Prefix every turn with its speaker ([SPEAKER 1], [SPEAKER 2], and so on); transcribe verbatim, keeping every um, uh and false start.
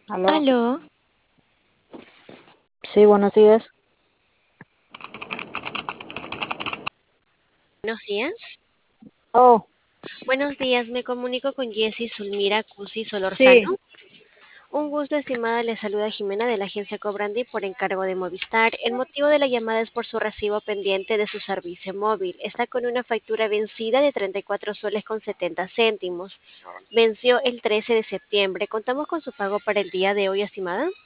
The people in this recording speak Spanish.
[SPEAKER 1] Aló.
[SPEAKER 2] Aló,
[SPEAKER 1] Sí, buenos días.
[SPEAKER 2] buenos días.
[SPEAKER 1] Oh,
[SPEAKER 2] Buenos días, me comunico con Jessie Zulmira Cusi
[SPEAKER 1] sí.
[SPEAKER 2] Solorzano. Un gusto, estimada, le saluda Jimena de la agencia Cobrandi por encargo de Movistar. El motivo de la llamada es por su recibo pendiente de su servicio móvil. Está con una factura vencida de treinta y cuatro soles con setenta céntimos. Venció el trece de septiembre. ¿Contamos con su pago para el día de hoy, estimada?